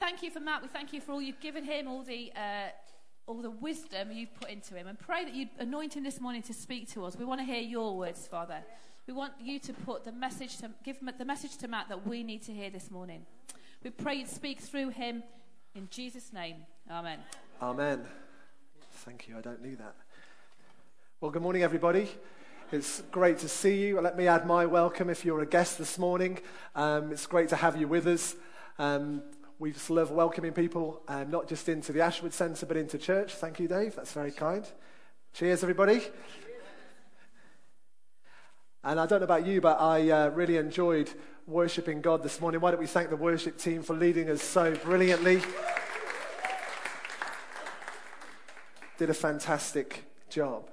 thank you for Matt. We thank you for all you've given him, all the wisdom you've put into him, and pray that you'd anoint him this morning to speak to us. We want to hear your words, Father. We want you to put the message give the message to Matt that we need to hear this morning. We pray you'd speak through him in Jesus' name. Amen. Amen. Thank you. I don't need that. Well, good morning, everybody. It's great to see you. Let me add my welcome if you're a guest this morning. It's great to have you with us. We just love welcoming people, not just into the Ashwood Centre, but into church. Thank you, Dave. That's very kind. Cheers, everybody. And I don't know about you, but I really enjoyed worshipping God this morning. Why don't we thank the worship team for leading us so brilliantly? Did a fantastic job.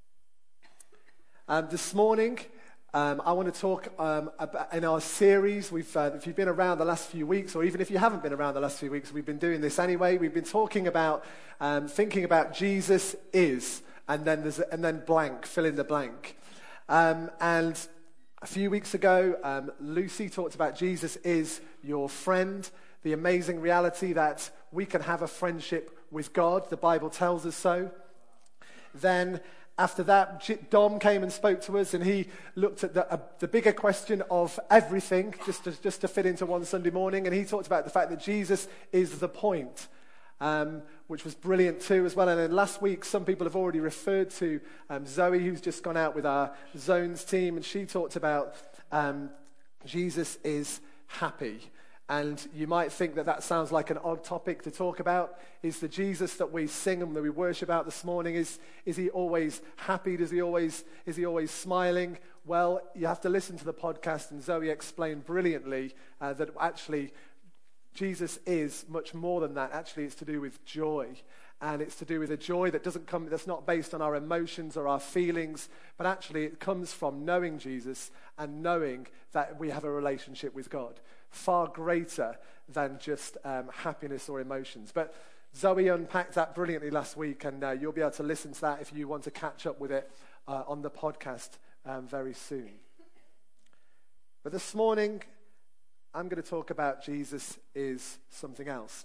This morning, I want to talk about, in our series, if you've been around the last few weeks, or even if you haven't been around the last few weeks, we've been doing this anyway. We've been talking about, thinking about Jesus is, and then blank, fill in the blank. And a few weeks ago, Lucy talked about Jesus is your friend, the amazing reality that we can have a friendship with God. The Bible tells us so. Then, after that, Dom came and spoke to us, and he looked at the bigger question of everything, just to fit into one Sunday morning, and he talked about the fact that Jesus is the point, which was brilliant too as well. And then last week, some people have already referred to Zoe, who's just gone out with our Zones team, and she talked about Jesus is happy. And you might think that sounds like an odd topic to talk about. Is the Jesus that we sing and that we worship out this morning, is he always happy? Is he always smiling? Well, you have to listen to the podcast, and Zoe explained brilliantly that actually Jesus is much more than that. Actually, it's to do with joy. And it's to do with a joy that's not based on our emotions or our feelings, but actually it comes from knowing Jesus and knowing that we have a relationship with God. Far greater than just happiness or emotions. But Zoe unpacked that brilliantly last week, and you'll be able to listen to that if you want to catch up with it on the podcast very soon. But this morning, I'm going to talk about Jesus is something else.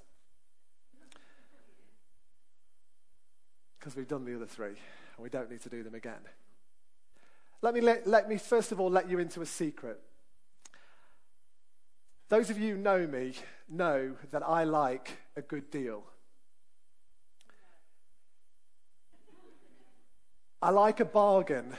Because we've done the other three, and we don't need to do them again. Let me first of all let you into a secret. Those of you who know me know that I like a good deal. I like a bargain.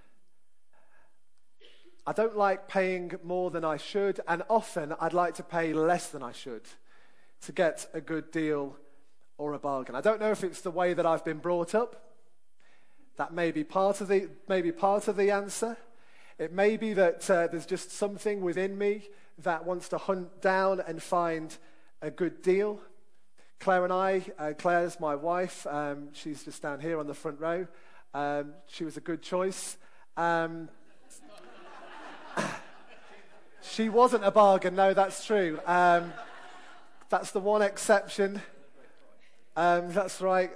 I don't like paying more than I should, and often I'd like to pay less than I should to get a good deal or a bargain. I don't know if it's the way that I've been brought up. That may be part of the answer. It may be that there's just something within me that wants to hunt down and find a good deal. Claire and I, Claire's my wife, she's just down here on the front row. She was a good choice. She wasn't a bargain, no, that's true. That's the one exception. That's right.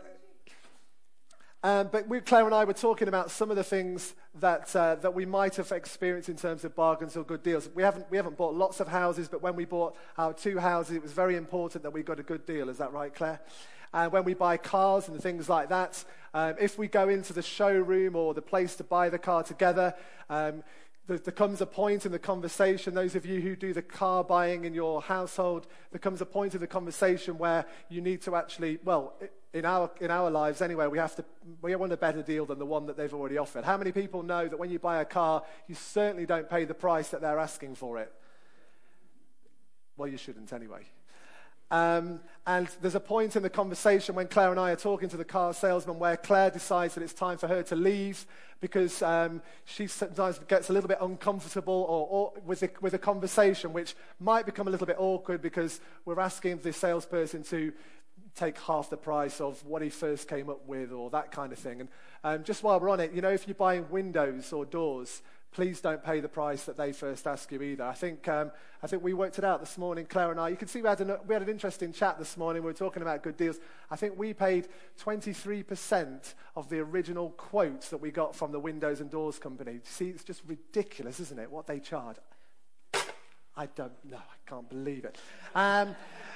But Claire and I were talking about some of the things that we might have experienced in terms of bargains or good deals. We haven't bought lots of houses, but when we bought our 2 houses, it was very important that we got a good deal. Is that right, Claire? And when we buy cars and things like that, if we go into the showroom or the place to buy the car together, there comes a point in the conversation, those of you who do the car buying in your household, there comes a point in the conversation where you need to actually, well, in our lives anyway, we want a better deal than the one that they've already offered. How many people know that when you buy a car, you certainly don't pay the price that they're asking for it? Well, you shouldn't anyway. And there's a point in the conversation when Claire and I are talking to the car salesman where Claire decides that it's time for her to leave because she sometimes gets a little bit uncomfortable or with a conversation, which might become a little bit awkward because we're asking the salesperson to take half the price of what he first came up with or that kind of thing. And just while we're on it, if you're buying windows or doors, please don't pay the price that they first ask you either. I think we worked it out this morning, Claire and I. You can see we had an interesting chat this morning. We were talking about good deals. I think we paid 23% of the original quotes that we got from the windows and doors company. See, it's just ridiculous, isn't it, what they charge? I don't know. I can't believe it.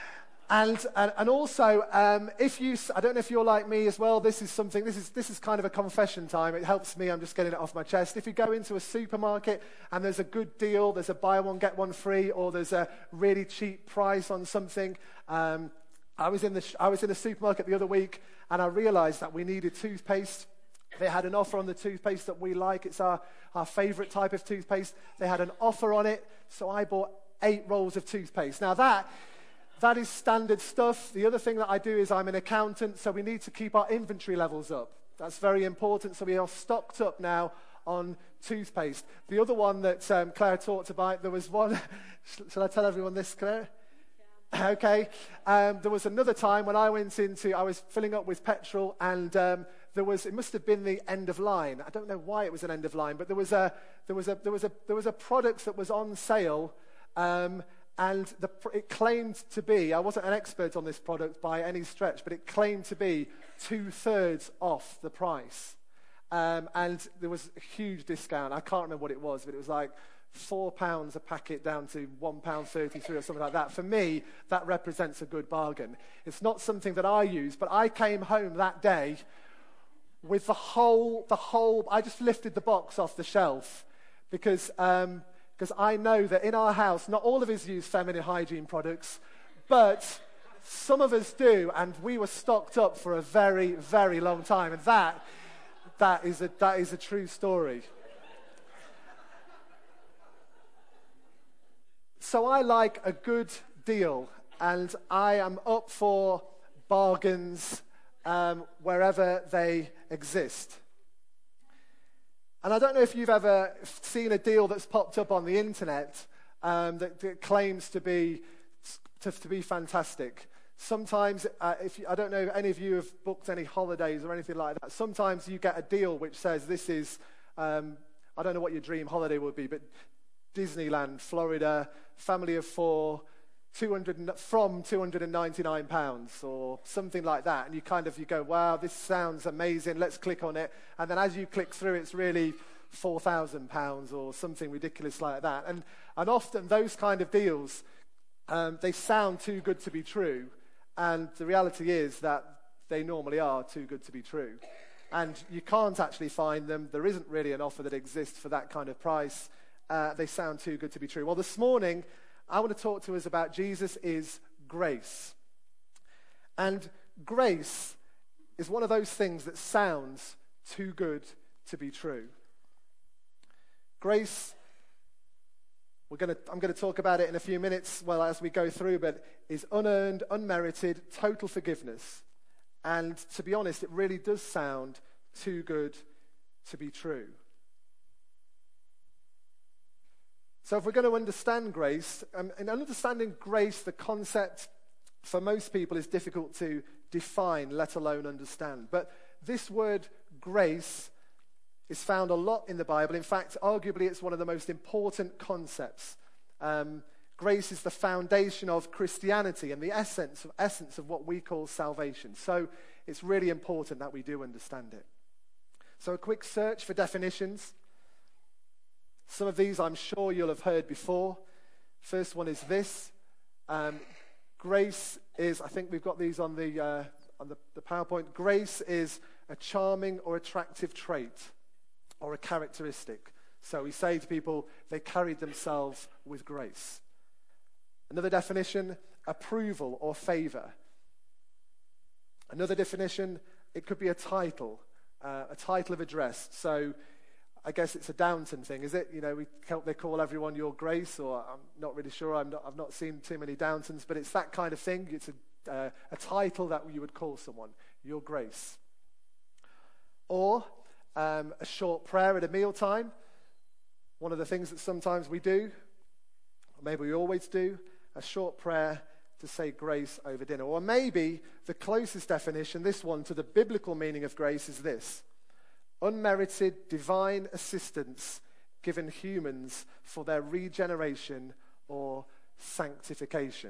And also, if you, I don't know if you're like me as well, this is kind of a confession time. It helps me, I'm just getting it off my chest. If you go into a supermarket and there's a good deal, there's a buy one, get one free, or there's a really cheap price on something. I was in a supermarket the other week and I realized that we needed toothpaste. They had an offer on the toothpaste that we like. It's our favorite type of toothpaste. They had an offer on it, so I bought 8 rolls of toothpaste. Now that is standard stuff. The other thing that I do is I'm an accountant, so we need to keep our inventory levels up. That's very important, so we are stocked up now on toothpaste. The other one that Claire talked about, there was one, shall I tell everyone this, Claire? Yeah. Okay. There was another time when I was filling up with petrol, and it must have been the end of line. I don't know why it was an end of line, but there was a product that was on sale, and it claimed to be, I wasn't an expert on this product by any stretch, but it claimed to be 2/3 off the price. And there was a huge discount. I can't remember what it was, but it was like £4 a packet down to £1.33 or something like that. For me, that represents a good bargain. It's not something that I use, but I came home that day with the whole, I just lifted the box off the shelf because I know that in our house, not all of us use feminine hygiene products, but some of us do, and we were stocked up for a very, very long time, and that is a true story. So I like a good deal, and I am up for bargains wherever they exist. And I don't know if you've ever seen a deal that's popped up on the internet that claims to be fantastic. Sometimes, I don't know if any of you have booked any holidays or anything like that. Sometimes you get a deal which says this is, I don't know what your dream holiday would be, but Disneyland, Florida, family of 4, from £299 or something like that, and you go, wow, this sounds amazing, let's click on it, and then as you click through, it's really £4,000 or something ridiculous like that, and often those kind of deals, they sound too good to be true, and the reality is that they normally are too good to be true, and you can't actually find them. There isn't really an offer that exists for that kind of price. They sound too good to be true. Well, this morning I want to talk to us about Jesus is grace. And grace is one of those things that sounds too good to be true. Grace, I'm going to talk about it in a few minutes, as we go through, but is unearned, unmerited, total forgiveness. And to be honest, it really does sound too good to be true. So if we're going to understand grace, in understanding grace, the concept for most people is difficult to define, let alone understand. But this word grace is found a lot in the Bible. In fact, arguably it's one of the most important concepts. Grace is the foundation of Christianity and the essence of what we call salvation. So it's really important that we do understand it. So a quick search for definitions. Some of these I'm sure you'll have heard before. First one is this. Grace is, I think we've got these on the PowerPoint. Grace is a charming or attractive trait or a characteristic. So we say to people, they carried themselves with grace. Another definition, approval or favor. Another definition, it could be a title of address. So I guess it's a Downton thing, is it? They call everyone Your Grace, or I'm not really sure. I've not seen too many Downtons, but it's that kind of thing. It's a title that you would call someone, Your Grace. Or a short prayer at a mealtime. One of the things that sometimes we do, or maybe we always do, a short prayer to say grace over dinner. Or maybe the closest definition, this one, to the biblical meaning of grace is this: unmerited divine assistance given humans for their regeneration or sanctification.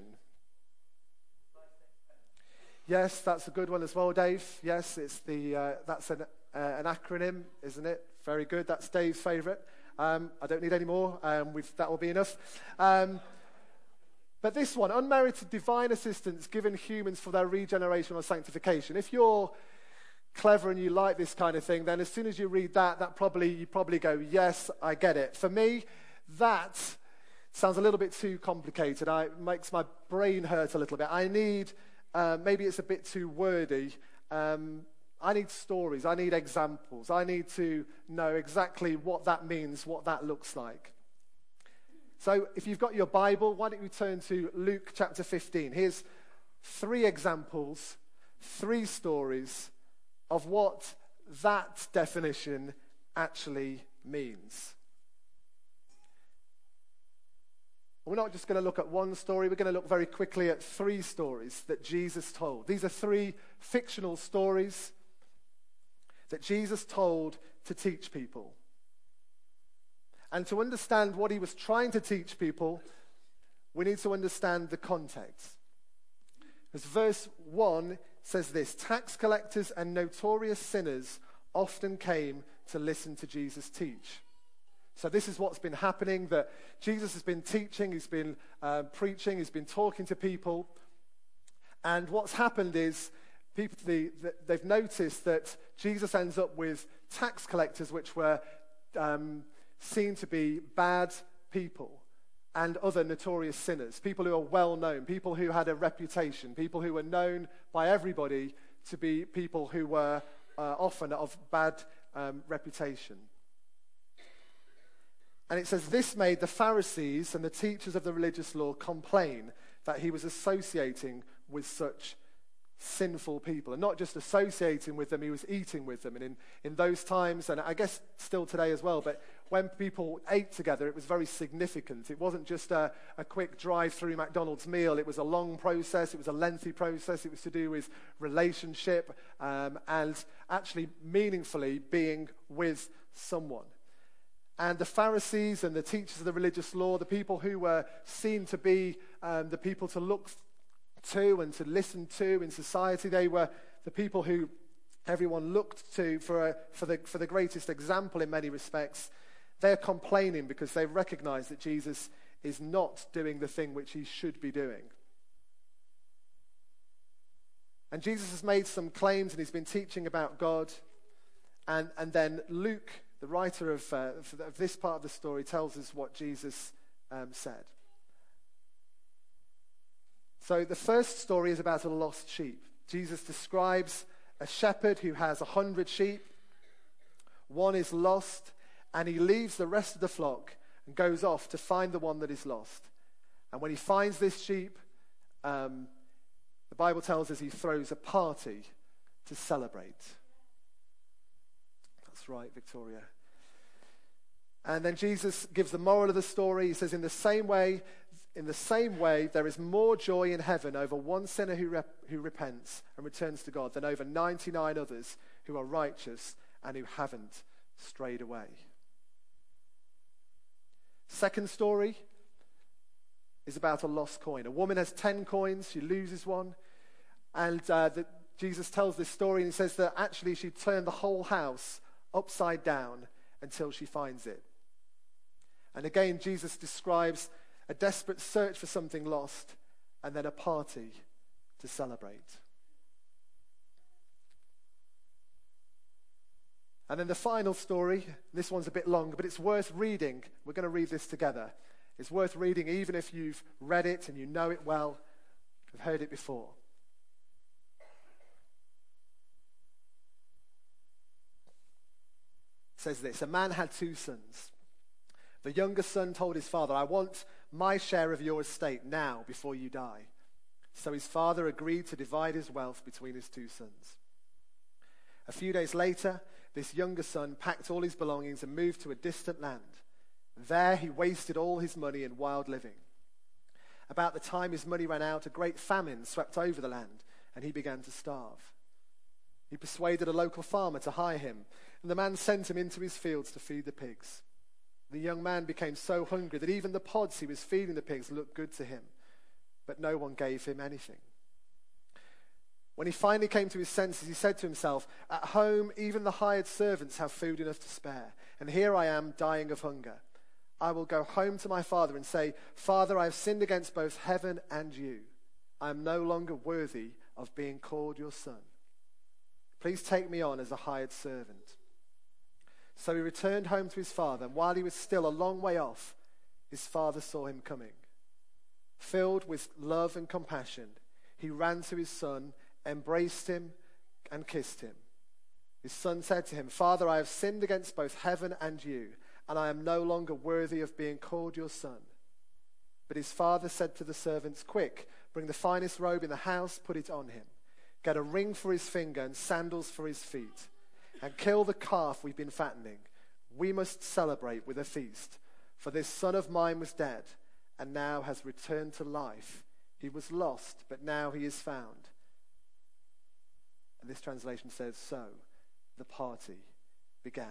Yes, that's a good one as well, Dave. Yes, it's that's an acronym, isn't it? Very good. That's Dave's favourite. I don't need any more. That will be enough. But this one, unmerited divine assistance given humans for their regeneration or sanctification. If you're clever and you like this kind of thing, then as soon as you read that, you probably go, yes, I get it. For me, that sounds a little bit too complicated. It makes my brain hurt a little bit. I need, maybe it's a bit too wordy. I need stories. I need examples. I need to know exactly what that means, what that looks like. So if you've got your Bible, why don't you turn to Luke chapter 15. Here's 3 examples, 3 stories of what that definition actually means. We're not just going to look at one story. We're going to look very quickly at 3 stories that Jesus told. These are 3 fictional stories that Jesus told to teach people. And to understand what he was trying to teach people, we need to understand the context. Because verse 1 says this: tax collectors and notorious sinners often came to listen to Jesus teach. So this is what's been happening, that Jesus has been teaching, he's been preaching, he's been talking to people. And what's happened is they've noticed that Jesus ends up with tax collectors, which were seen to be bad people, and other notorious sinners, people who are well known, people who had a reputation, people who were known by everybody to be people who were often of bad reputation. And it says this made the Pharisees and the teachers of the religious law complain that he was associating with such sinful people. And not just associating with them, he was eating with them. And in those times, and I guess still today as well, but when people ate together, it was very significant. It wasn't just a quick drive-through McDonald's meal. It was a long process. It was a lengthy process. It was to do with relationship and actually meaningfully being with someone. And the Pharisees and the teachers of the religious law, the people who were seen to be the people to look to and to listen to in society, they were the people who everyone looked to for the greatest example in many respects. They're complaining because they recognize that Jesus is not doing the thing which he should be doing. And Jesus has made some claims and he's been teaching about God. And then Luke, the writer of this part of the story, tells us what Jesus said. So the first story is about a lost sheep. Jesus describes a shepherd who has 100 sheep. One is lost, and he leaves the rest of the flock and goes off to find the one that is lost. And when he finds this sheep, the Bible tells us he throws a party to celebrate. That's right, Victoria. And then Jesus gives the moral of the story. He says, in the same way, there is more joy in heaven over one sinner who repents and returns to God than over 99 others who are righteous and who haven't strayed away. Second story is about a lost coin. A woman has 10 coins. She loses one. And Jesus tells this story and he says that actually she turned the whole house upside down until she finds it. And again, Jesus describes a desperate search for something lost, and then a party to celebrate. And then the final story, this one's a bit long, but it's worth reading. We're going to read this together. It's worth reading even if you've read it and you know it well, have heard it before. It says this: a man had 2 sons. The younger son told his father, I want my share of your estate now before you die. So his father agreed to divide his wealth between his 2 sons. A few days later, this younger son packed all his belongings and moved to a distant land. There he wasted all his money in wild living. About the time his money ran out, a great famine swept over the land, and he began to starve. He persuaded a local farmer to hire him, and the man sent him into his fields to feed the pigs. The young man became so hungry that even the pods he was feeding the pigs looked good to him, but no one gave him anything. When he finally came to his senses, he said to himself, at home, even the hired servants have food enough to spare, and here I am dying of hunger. I will go home to my father and say, Father, I have sinned against both heaven and you. I am no longer worthy of being called your son. Please take me on as a hired servant. So he returned home to his father, and while he was still a long way off, his father saw him coming. Filled with love and compassion, he ran to his son, embraced him, and kissed him. His son said to him, Father, I have sinned against both heaven and you, and I am no longer worthy of being called your son. But his father said to the servants, Quick, bring the finest robe in the house, put it on him. Get a ring for his finger and sandals for his feet. And kill the calf we've been fattening. We must celebrate with a feast. For this son of mine was dead, and now has returned to life. He was lost, but now he is found. And this translation says, so the party began.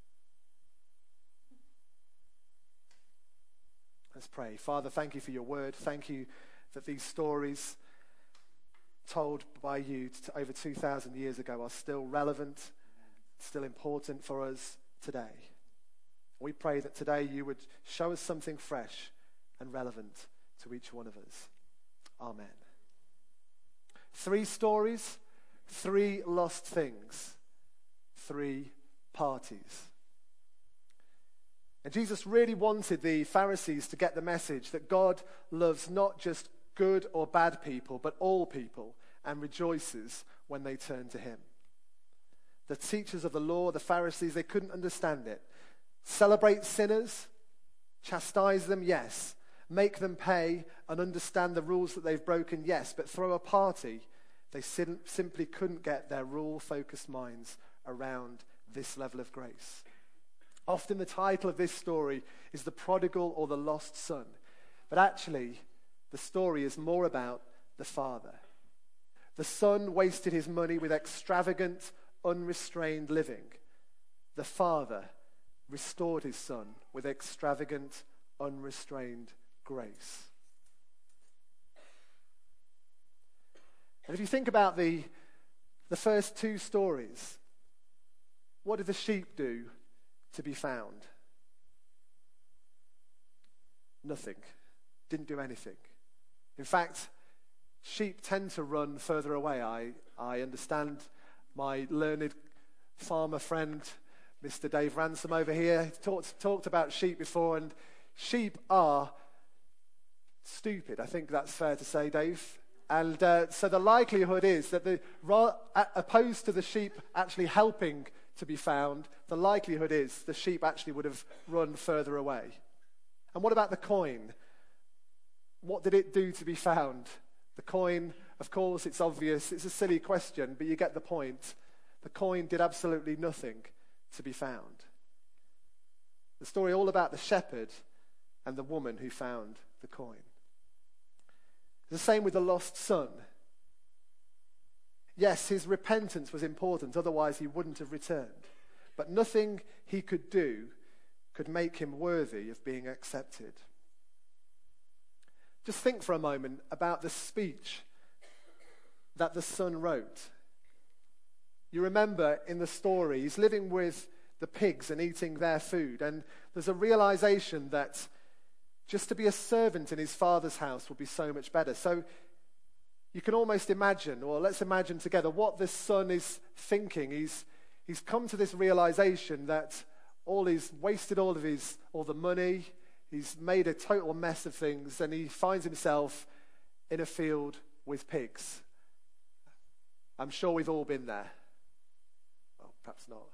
Let's pray. Father, thank you for your word. Thank you that these stories told by you over 2,000 years ago are still relevant, still important for us today. We pray that today you would show us something fresh and relevant to each one of us. Amen. 3 stories, 3 lost things, 3 parties. And Jesus really wanted the Pharisees to get the message that God loves not just good or bad people, but all people, and rejoices when they turn to him. The teachers of the law, the Pharisees, they couldn't understand it. Celebrate sinners, chastise them, yes. Make them pay and understand the rules that they've broken, yes. But throw a party, they simply couldn't get their rule-focused minds around this level of grace. Often the title of this story is The Prodigal or the Lost Son. But actually, the story is more about the father. The son wasted his money with extravagant, unrestrained living. The father restored his son with extravagant, unrestrained grace. And if you think about the first 2 stories, what did the sheep do to be found? Nothing. Didn't do anything. In fact, sheep tend to run further away. I understand my learned farmer friend, Mr. Dave Ransom over here, talked about sheep before, and sheep are stupid. I think that's fair to say, Dave. And so the likelihood is that opposed to the sheep actually helping to be found, the likelihood is the sheep actually would have run further away. And what about the coin? What did it do to be found? The coin, of course, it's obvious. It's a silly question, but you get the point. The coin did absolutely nothing to be found. The story all about the shepherd and the woman who found the coin. The same with the lost son. Yes, his repentance was important, otherwise he wouldn't have returned. But nothing he could do could make him worthy of being accepted. Just think for a moment about the speech that the son wrote. You remember in the story, he's living with the pigs and eating their food, and there's a realization that just to be a servant in his father's house would be so much better. So you can almost imagine, or let's imagine together, what this son is thinking. He's come to this realization that he's wasted all the money, he's made a total mess of things, and he finds himself in a field with pigs. I'm sure we've all been there. Well, perhaps not.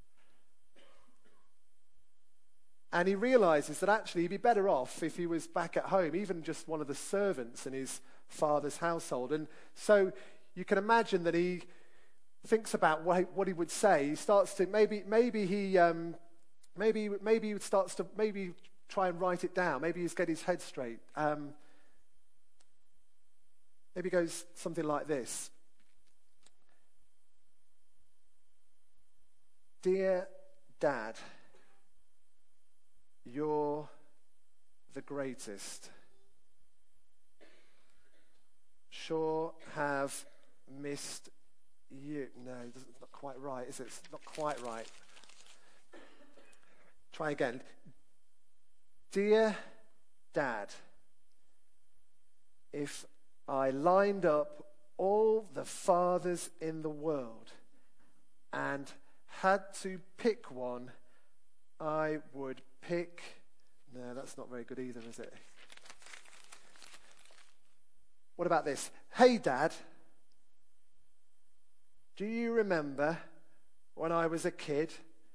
And he realizes that actually he'd be better off if he was back at home, even just one of the servants in his father's household. And so you can imagine that he thinks about what he would say. He starts to maybe he starts to try and write it down. Maybe he's get his head straight. Maybe it goes something like this. Dear Dad, you're the greatest. Sure have missed you. No, it's not quite right, is it? It's not quite right. Try again. Dear Dad, if I lined up all the fathers in the world and had to pick one, I would pick... No, that's not very good either, is it? What about this? Hey, Dad, do you remember when I was a kid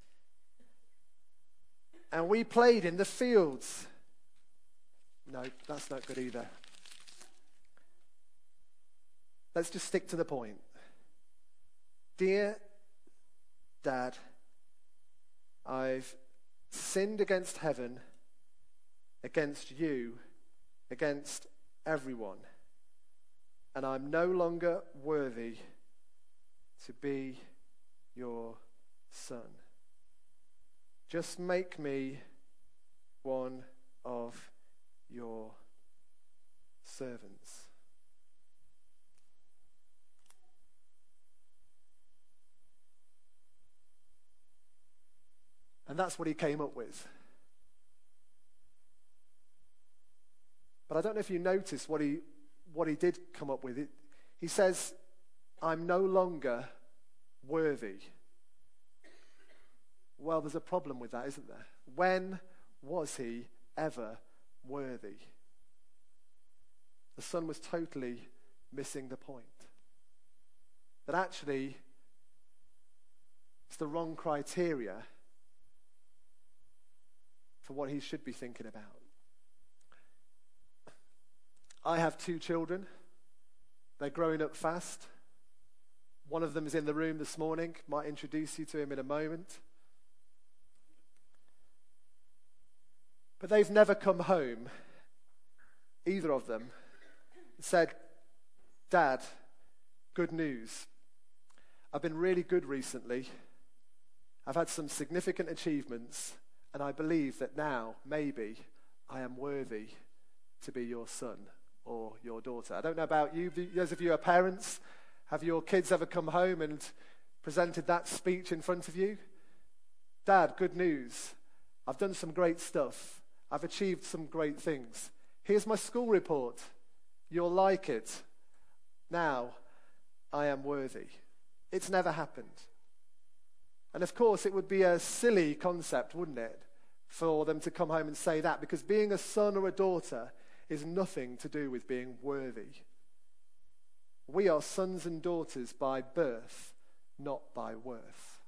and we played in the fields? No, that's not good either. Let's just stick to the point. Dear Dad, I've sinned against heaven, against you, against everyone, and I'm no longer worthy to be your son. Just make me one of your servants. And that's what he came up with. But I don't know if you noticed what he did come up with. He says, I'm no longer worthy. Well, there's a problem with that, isn't there? When was he ever worthy? The son was totally missing the point. That actually, it's the wrong criteria for what he should be thinking about. I have 2 children. They're growing up fast. One of them is in the room this morning. Might introduce you to him in a moment. But they've never come home, either of them, and said, Dad, good news. I've been really good recently. I've had some significant achievements, and I believe that now, maybe, I am worthy to be your son or your daughter. I don't know about you, those of you who are parents, have your kids ever come home and presented that speech in front of you? Dad, good news. I've done some great stuff. I've achieved some great things. Here's my school report. You'll like it. Now, I am worthy. It's never happened. And of course, it would be a silly concept, wouldn't it, for them to come home and say that, because being a son or a daughter is nothing to do with being worthy. We are sons and daughters by birth, not by worth.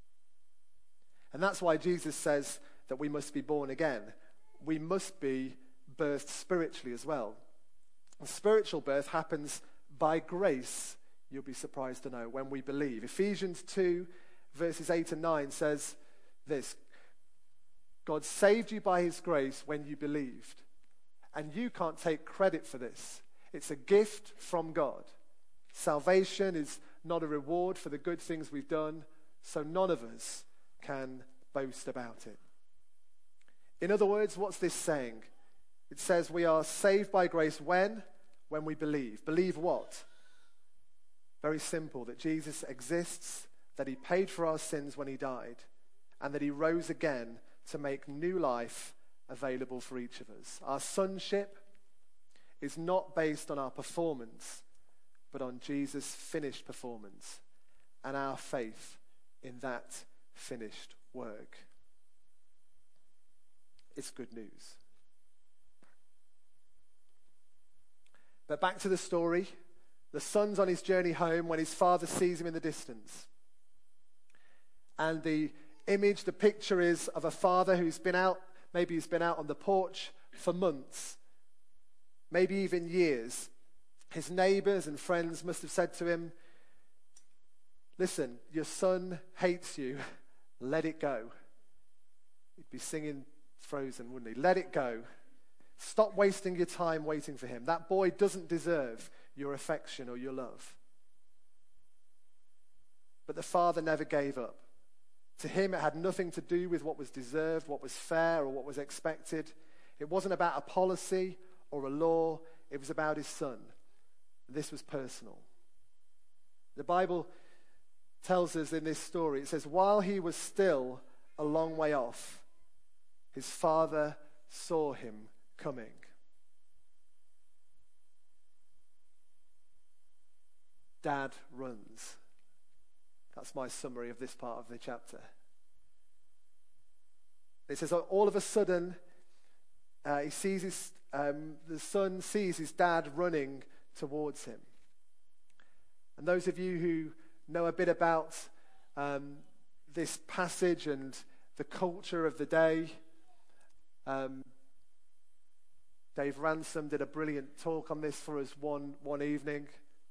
And that's why Jesus says that we must be born again. We must be birthed spiritually as well. And spiritual birth happens by grace, you'll be surprised to know, when we believe. Ephesians 2, verses 8 and 9 says this: God saved you by his grace when you believed. And you can't take credit for this. It's a gift from God. Salvation is not a reward for the good things we've done, so none of us can boast about it. In other words, what's this saying? It says we are saved by grace when? When we believe. Believe what? Very simple, that Jesus exists, that he paid for our sins when he died, and that he rose again to make new life available for each of us. Our sonship is not based on our performance, but on Jesus' finished performance and our faith in that finished work. It's good news. But back to the story. The son's on his journey home when his father sees him in the distance. And the image, the picture is of a father who's been out, maybe he's been out on the porch for months, maybe even years. His neighbors and friends must have said to him, listen, your son hates you, let it go. He'd be singing Frozen, wouldn't he? Let it go. Stop wasting your time waiting for him. That boy doesn't deserve your affection or your love. But the father never gave up. To him, it had nothing to do with what was deserved, what was fair, or what was expected. It wasn't about a policy or a law. It was about his son. This was personal. The Bible tells us in this story, it says, while he was still a long way off, his father saw him coming. Dad runs. That's my summary of this part of the chapter. It says, all of a sudden, he sees the son sees his dad running towards him. And those of you who know a bit about this passage and the culture of the day, Dave Ransom did a brilliant talk on this for us one evening.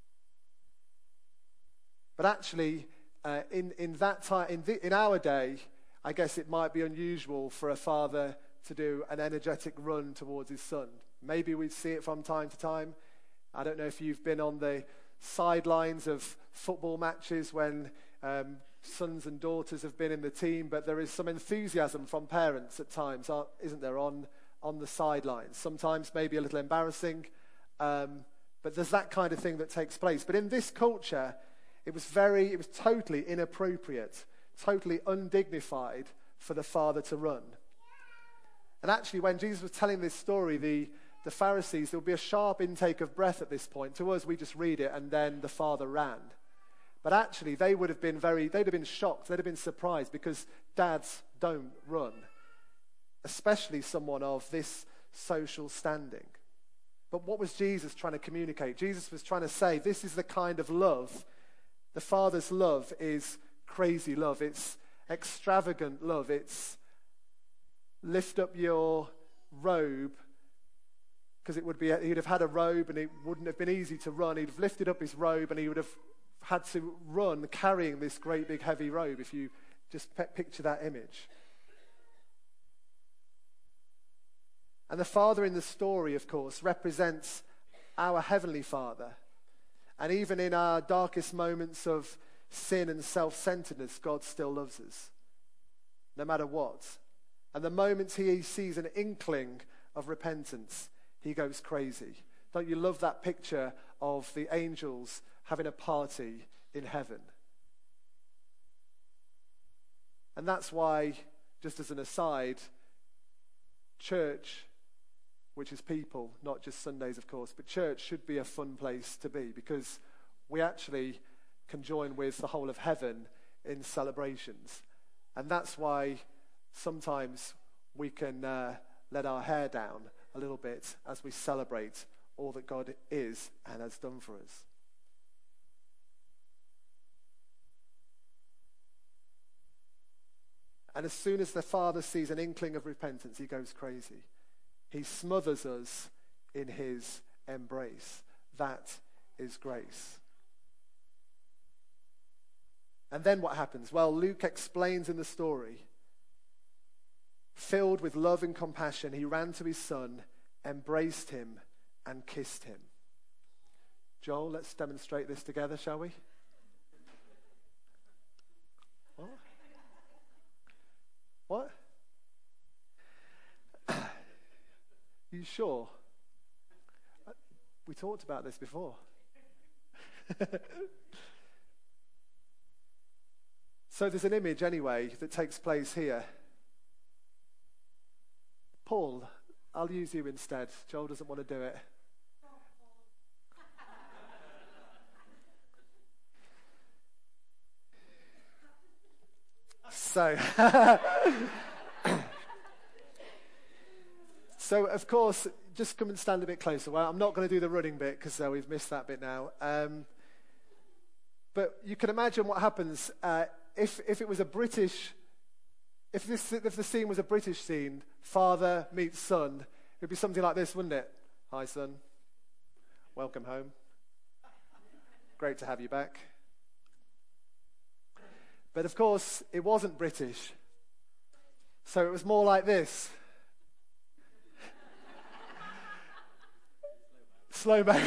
But actually, in that time, in our day, I guess it might be unusual for a father to do an energetic run towards his son. Maybe we see it from time to time. I don't know if you've been on the sidelines of football matches when sons and daughters have been in the team, but there is some enthusiasm from parents at times, isn't there, on the sidelines. Sometimes maybe a little embarrassing, but there's that kind of thing that takes place. But in this culture, it was totally inappropriate, totally undignified for the father to run. And actually, when Jesus was telling this story, the Pharisees, there would be a sharp intake of breath at this point. To us, we just read it, and then the father ran. But actually, they'd have been shocked, they'd have been surprised, because dads don't run, especially someone of this social standing. But what was Jesus trying to communicate? Jesus was trying to say, this is the kind of love. The Father's love is crazy love. It's extravagant love. It's lift up your robe, because he'd have had a robe and it wouldn't have been easy to run. He'd have lifted up his robe and he would have had to run carrying this great big heavy robe, if you just picture that image. And the Father in the story, of course, represents our Heavenly Father. And even in our darkest moments of sin and self-centeredness, God still loves us, no matter what. And the moment he sees an inkling of repentance, he goes crazy. Don't you love that picture of the angels having a party in heaven? And that's why, just as an aside, church, which is people, not just Sundays, of course, but church should be a fun place to be, because we actually can join with the whole of heaven in celebrations. And that's why sometimes we can let our hair down a little bit as we celebrate all that God is and has done for us. And as soon as the Father sees an inkling of repentance, he goes crazy. He smothers us in his embrace. That is grace. And then what happens? Well, Luke explains in the story. Filled with love and compassion, he ran to his son, embraced him, and kissed him. Joel, let's demonstrate this together, shall we? What? You sure? We talked about this before. So there's an image anyway that takes place here. Paul, I'll use you instead. Joel doesn't want to do it. So, of course, just come and stand a bit closer. Well, I'm not going to do the running bit because we've missed that bit now. But you can imagine what happens if it was a British. If the scene was a British scene, father meets son, it'd be something like this, wouldn't it? Hi, son. Welcome home. Great to have you back. But of course, it wasn't British. So it was more like this. Slow mo.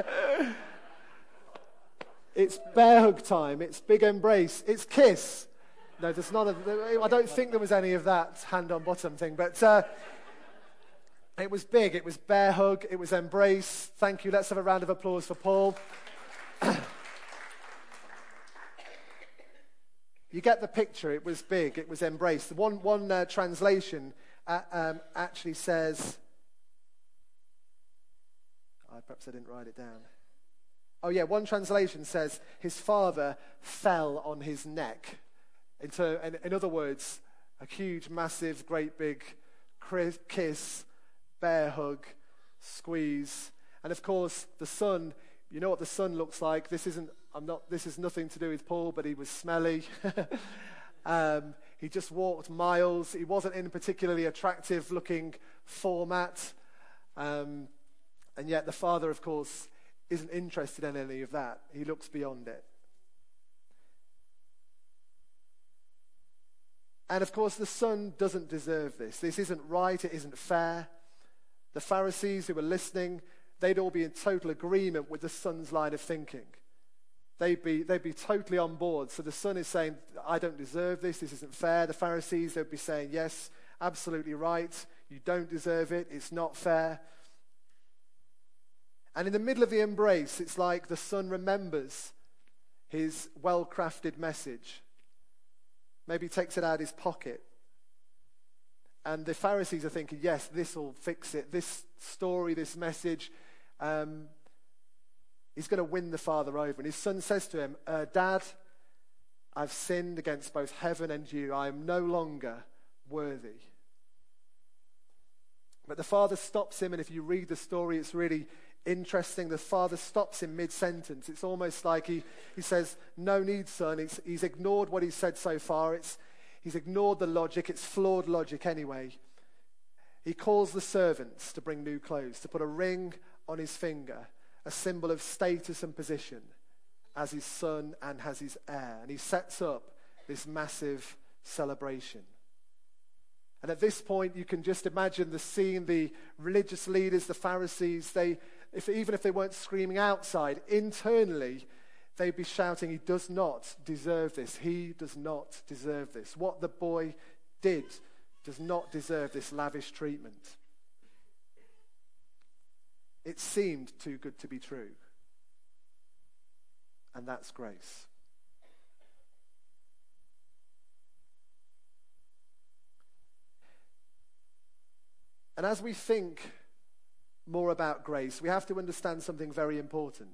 It's bear hug time. It's big embrace. It's kiss. No, there's none of. I don't think there was any of that hand on bottom thing. But it was big. It was bear hug. It was embrace. Thank you. Let's have a round of applause for Paul. You get the picture. It was big. It was embrace. One translation actually says, perhaps I didn't write it down. Oh yeah, one translation says his father fell on his neck. In other words, a huge, massive, great big kiss, bear hug, squeeze. And of course, the son, you know what the son looks like. This is nothing to do with Paul, but he was smelly. He just walked miles. He wasn't in a particularly attractive looking format. And yet the father, of course, isn't interested in any of that. He looks beyond it. And of course, the son doesn't deserve this. This isn't right. It isn't fair. The Pharisees who were listening, they'd all be in total agreement with the son's line of thinking. They'd be totally on board. So the son is saying, I don't deserve this. This isn't fair. The Pharisees, they'd be saying, yes, absolutely right. You don't deserve it. It's not fair. And in the middle of the embrace, it's like the son remembers his well-crafted message. Maybe he takes it out of his pocket. And the Pharisees are thinking, yes, this will fix it. This story, this message, he's going to win the father over. And his son says to him, Dad, I've sinned against both heaven and you. I am no longer worthy. But the father stops him, and if you read the story, it's really interesting. The father stops him mid-sentence. It's almost like he says, no need, son. He's ignored what he's said so far. He's ignored the logic. It's flawed logic anyway. He calls the servants to bring new clothes, to put a ring on his finger, a symbol of status and position as his son and as his heir. And he sets up this massive celebration. And at this point, you can just imagine the scene. The religious leaders, the Pharisees, even if they weren't screaming outside, internally, they'd be shouting, he does not deserve this. He does not deserve this. What the boy did does not deserve this lavish treatment. It seemed too good to be true. And that's grace. And as we think more about grace, we have to understand something very important.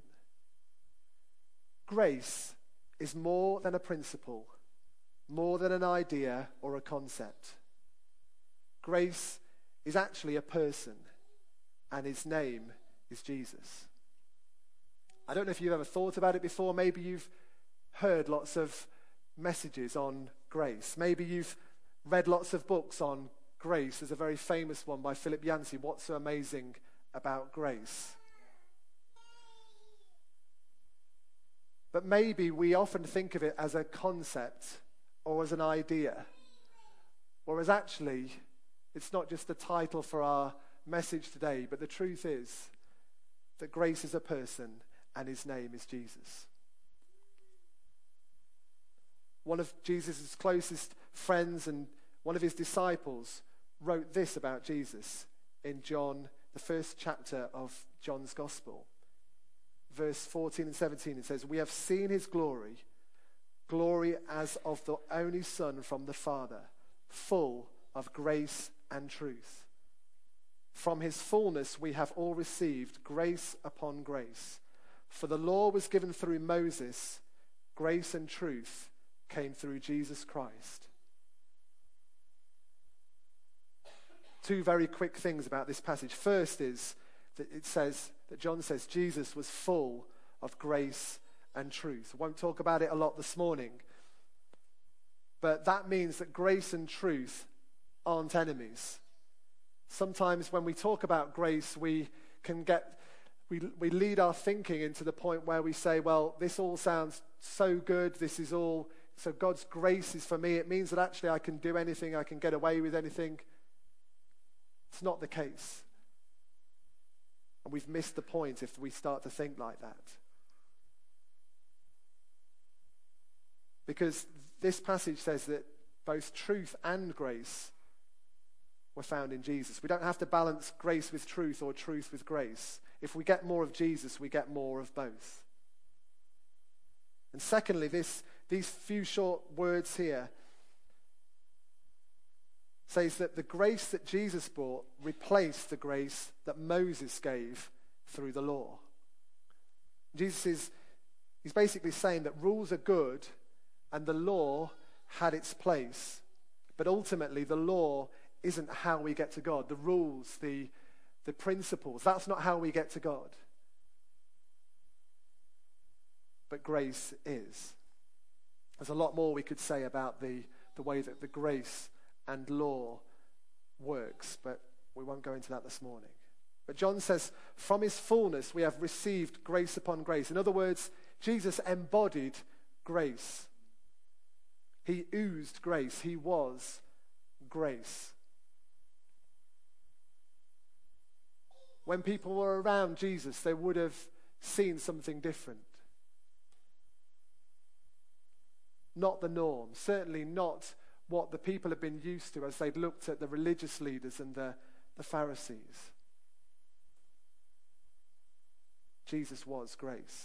Grace is more than a principle, more than an idea or a concept. Grace is actually a person, and his name is Jesus. I don't know if you've ever thought about it before. Maybe you've heard lots of messages on grace. Maybe you've read lots of books on grace. There's a very famous one by Philip Yancey, What's So Amazing About Grace? But maybe we often think of it as a concept or as an idea, whereas actually it's not just the title for our message today, but the truth is that grace is a person and his name is Jesus. One of Jesus' closest friends and one of his disciples wrote this about Jesus in John, the first chapter of John's Gospel. Verse 14 and 17, it says, we have seen his glory, glory as of the only Son from the Father, full of grace and truth. From his fullness we have all received grace upon grace. For the law was given through Moses, grace and truth came through Jesus Christ. Two very quick things about this passage. First is that John says Jesus was full of grace and truth. I won't talk about it a lot this morning, but that means that grace and truth aren't enemies. Sometimes when we talk about grace, we lead our thinking into the point where we say, well, this all sounds so good, so God's grace is for me. It means that actually I can do anything, I can get away with anything. It's not the case. And we've missed the point if we start to think like that. Because this passage says that both truth and grace were found in Jesus. We don't have to balance grace with truth or truth with grace. If we get more of Jesus, we get more of both. And secondly, these few short words here says that the grace that Jesus brought replaced the grace that Moses gave through the law. He's basically saying that rules are good and the law had its place. But ultimately, the law isn't how we get to God. The rules, the principles, that's not how we get to God. But grace is. There's a lot more we could say about the way that the grace and law works, but we won't go into that this morning. But John says, from his fullness we have received grace upon grace. In other words, Jesus embodied grace. He oozed grace. He was grace. When people were around Jesus, they would have seen something different. Not the norm. Certainly not what the people had been used to as they'd looked at the religious leaders and the Pharisees. Jesus was grace.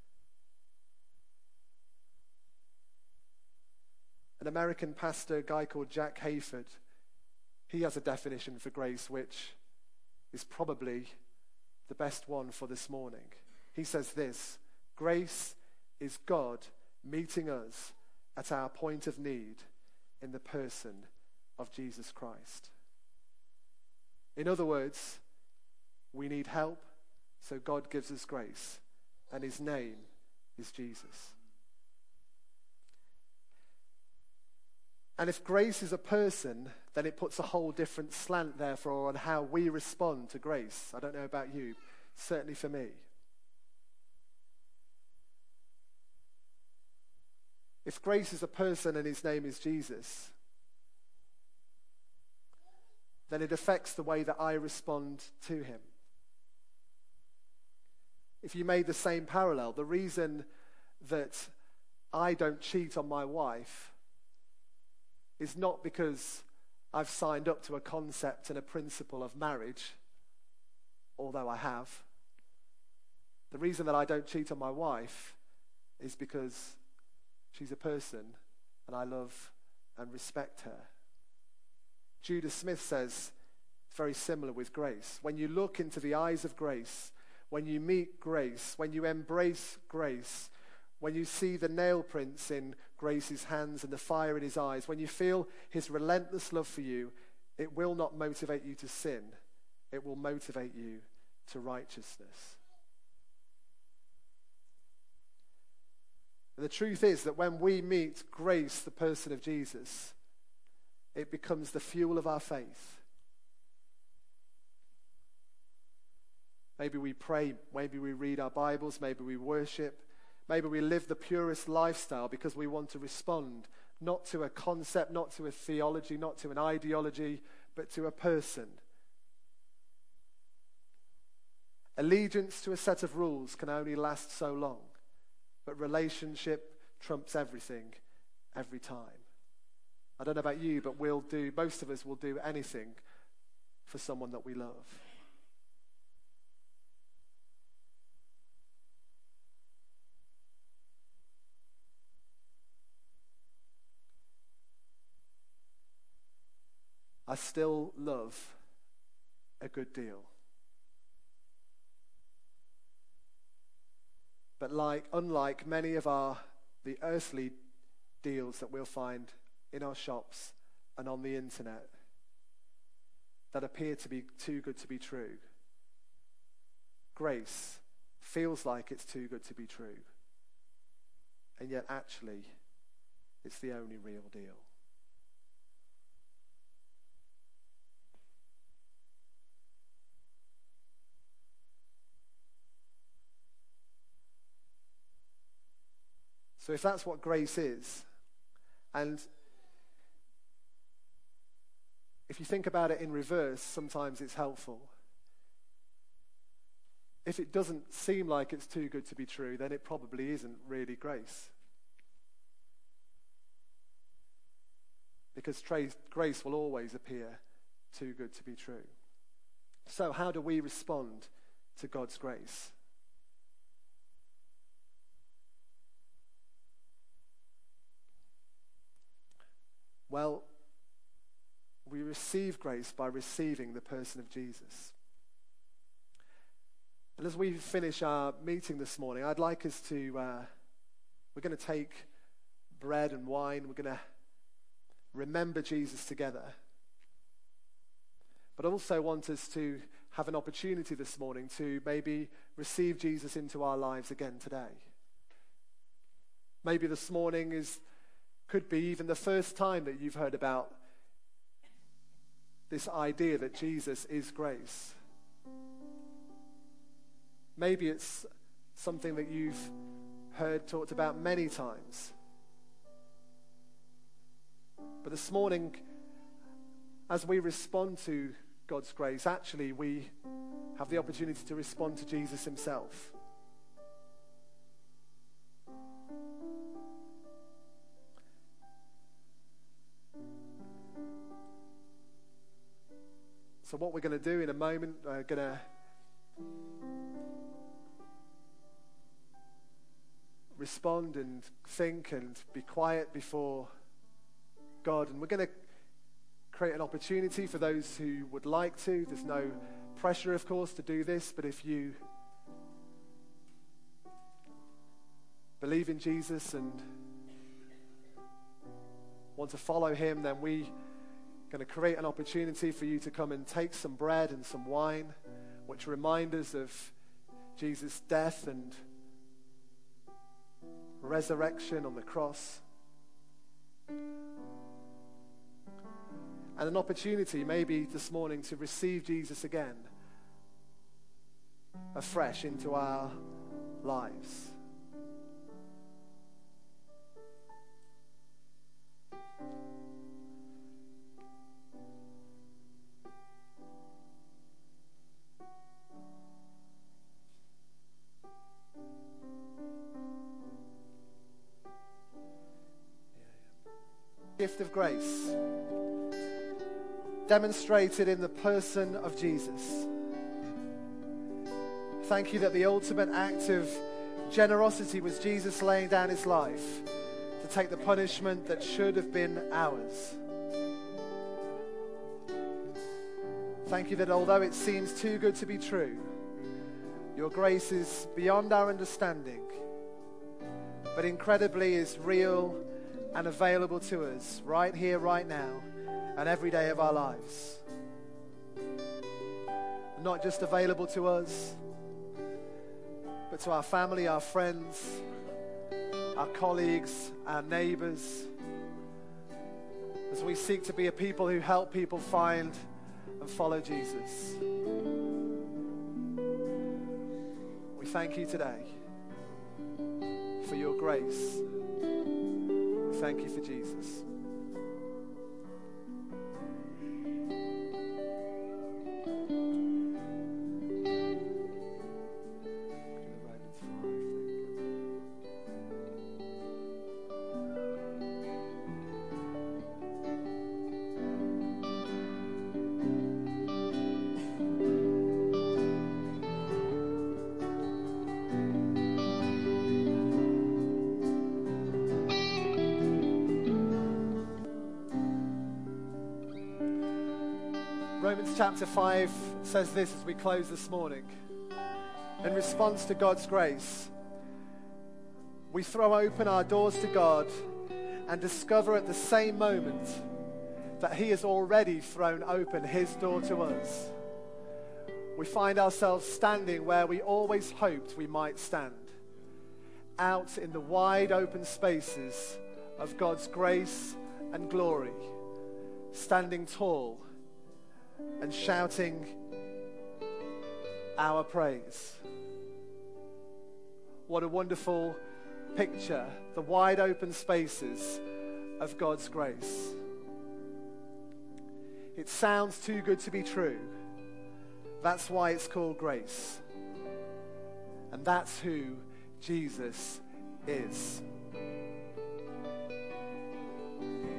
An American pastor, a guy called Jack Hayford, he has a definition for grace which is probably the best one for this morning. He says this: grace is God meeting us at our point of need in the person of Jesus Christ. In other words, we need help, so God gives us grace, and his name is Jesus. And if grace is a person, then it puts a whole different slant, therefore, on how we respond to grace. I don't know about you, certainly for me. If grace is a person and his name is Jesus, then it affects the way that I respond to him. If you made the same parallel, the reason that I don't cheat on my wife is not because I've signed up to a concept and a principle of marriage, although I have. The reason that I don't cheat on my wife is because she's a person and I love and respect her. Judah Smith says it's very similar with grace. When you look into the eyes of grace, when you meet grace, when you embrace grace, when you see the nail prints in Grace's hands and the fire in his eyes, when you feel his relentless love for you, it will not motivate you to sin. It will motivate you to righteousness. And the truth is that when we meet grace, the person of Jesus, it becomes the fuel of our faith. Maybe we pray, maybe we read our Bibles, maybe we worship, maybe we live the purest lifestyle because we want to respond not to a concept, not to a theology, not to an ideology, but to a person. Allegiance to a set of rules can only last so long, but relationship trumps everything every time. I don't know about you, but most of us will do anything for someone that we love. I still love a good deal. But unlike many of the earthly deals that we'll find in our shops and on the internet that appear to be too good to be true, grace feels like it's too good to be true. And yet actually, it's the only real deal. So if that's what grace is, and if you think about it in reverse, sometimes it's helpful. If it doesn't seem like it's too good to be true, then it probably isn't really grace. Because grace will always appear too good to be true. So how do we respond to God's grace? Well, we receive grace by receiving the person of Jesus. And as we finish our meeting this morning, I'd like us to, we're going to take bread and wine. We're going to remember Jesus together. But I also want us to have an opportunity this morning to maybe receive Jesus into our lives again today. Maybe this morning could be even the first time that you've heard about this idea that Jesus is grace. Maybe it's something that you've heard talked about many times. But this morning, as we respond to God's grace, actually we have the opportunity to respond to Jesus himself. So what we're going to do in a moment, we're going to respond and think and be quiet before God. And we're going to create an opportunity for those who would like to. There's no pressure, of course, to do this. But if you believe in Jesus and want to follow him, then we're going to create an opportunity for you to come and take some bread and some wine, which remind us of Jesus' death and resurrection on the cross. And an opportunity maybe this morning to receive Jesus again afresh into our lives. Gift of grace demonstrated in the person of Jesus. Thank you that the ultimate act of generosity was Jesus laying down his life to take the punishment that should have been ours. Thank you that although it seems too good to be true, your grace is beyond our understanding, but incredibly is real and available to us right here, right now, and every day of our lives. Not just available to us, but to our family, our friends, our colleagues, our neighbors, as we seek to be a people who help people find and follow Jesus. We thank you today for your grace. Thank you for Jesus. Romans chapter 5 says this as we close this morning. In response to God's grace, we throw open our doors to God and discover at the same moment that he has already thrown open his door to us. We find ourselves standing where we always hoped we might stand, out in the wide open spaces of God's grace and glory, standing tall and shouting our praise. What a wonderful picture, the wide open spaces of God's grace. It sounds too good to be true. That's why it's called grace. And that's who Jesus is.